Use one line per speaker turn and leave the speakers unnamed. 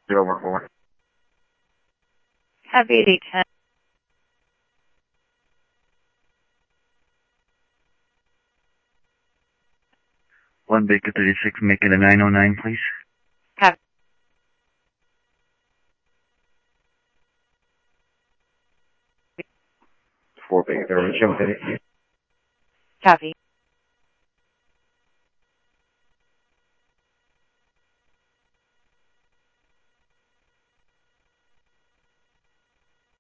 014.
Have 8010.
1 Baker 36, make it a 909, please.
Have
4 Baker 36.
copy.